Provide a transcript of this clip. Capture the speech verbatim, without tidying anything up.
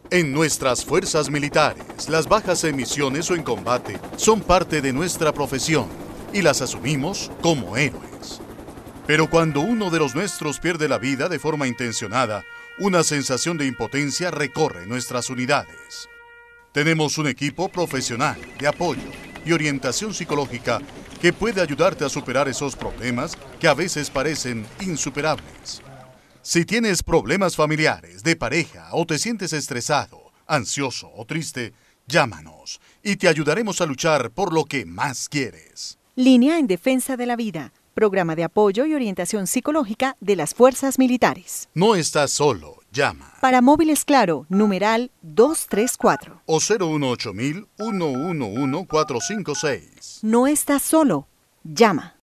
En nuestras fuerzas militares, las bajas en misiones o en combate son parte de nuestra profesión y las asumimos como héroes. Pero cuando uno de los nuestros pierde la vida de forma intencionada, una sensación de impotencia recorre nuestras unidades. Tenemos un equipo profesional de apoyo y orientación psicológica que puede ayudarte a superar esos problemas que a veces parecen insuperables. Si tienes problemas familiares, de pareja o te sientes estresado, ansioso o triste, llámanos y te ayudaremos a luchar por lo que más quieres. Línea en Defensa de la Vida, programa de apoyo y orientación psicológica de las Fuerzas Militares. No estás solo, llama. Para móviles Claro, numeral dos tres cuatro. O cero uno ocho mil, uno uno uno, cuatro cinco seis. No estás solo, llama.